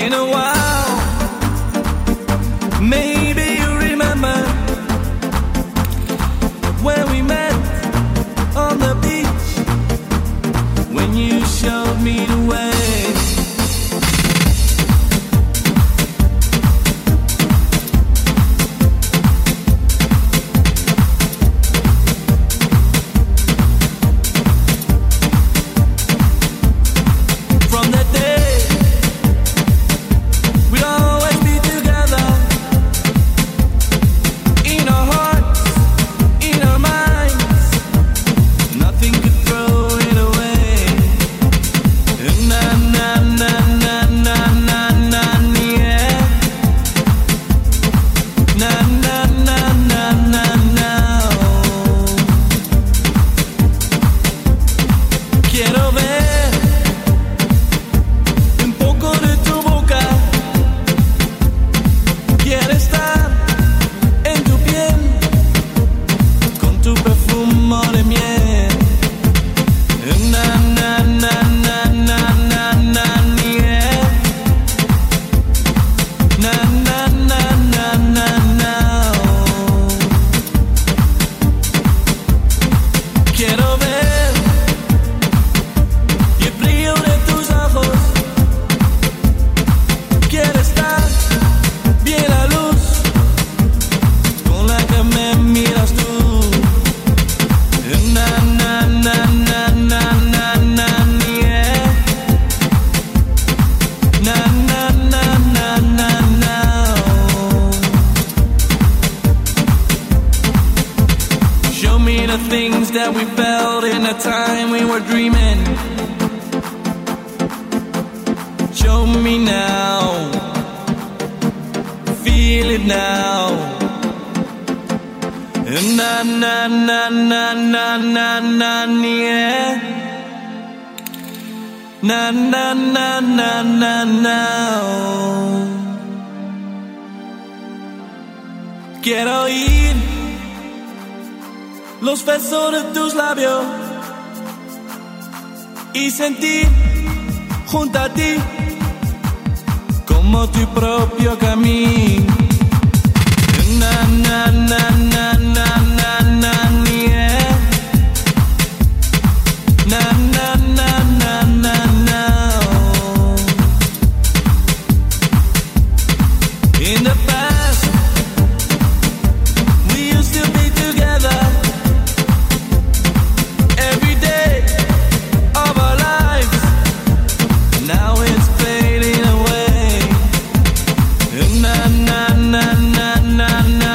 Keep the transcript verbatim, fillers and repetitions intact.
been a while. Maybe you remember when we met on the beach, when you showed me the way. Quiero oír los besos de tus labios y sentir junto a ti como tu propio camino. Na na na na na na na yeah. Na na na na na na. In the past we used to be together every day of our lives. Now it's fading away. Na na na na na na.